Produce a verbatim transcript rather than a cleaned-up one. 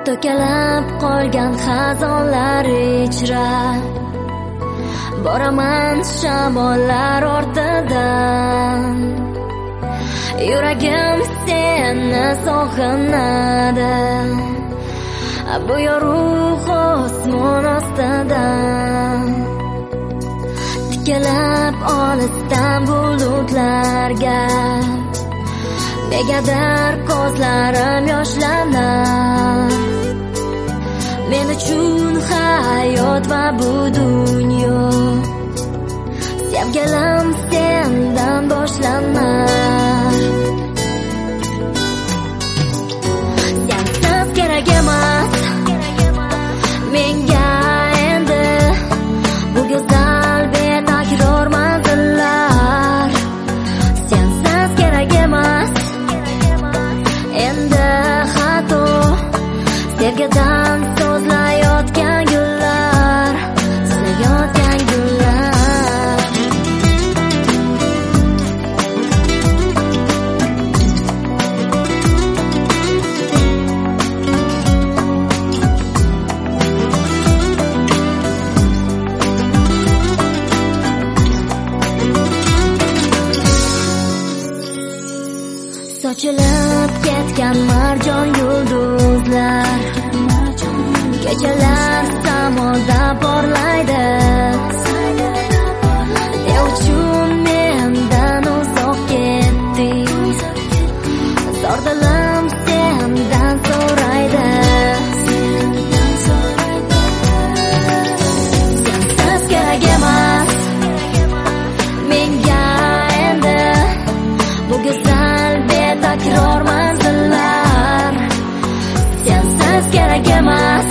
To'kalab qolgan xazonlar ichra boraman shamollar ortidan. Yuragim seni sog'inadi, bu yorug' osmon ostidan. Tikilib olisdan bulutlarga, negadir ko'zlarim yoshlanar. Men uchun hayot va bu dunyo sevgilim sendan boshlanar. Sensiz kerak emas menga endi bu go'zal betakror manzillar. Sensiz kerak emas endi xato sevgidan so'zlayotgan gullar, so'zlayotgan gullar. Sochilib ketgan marjon yulduzlar, kechalar samoda porlaydi. Ne uchun mendan uzoq ketding? Zor dilim sendan so'raydi. Sensiz kerak emas menga endi bu go'zal betakror manzillar. Sensiz kerak emas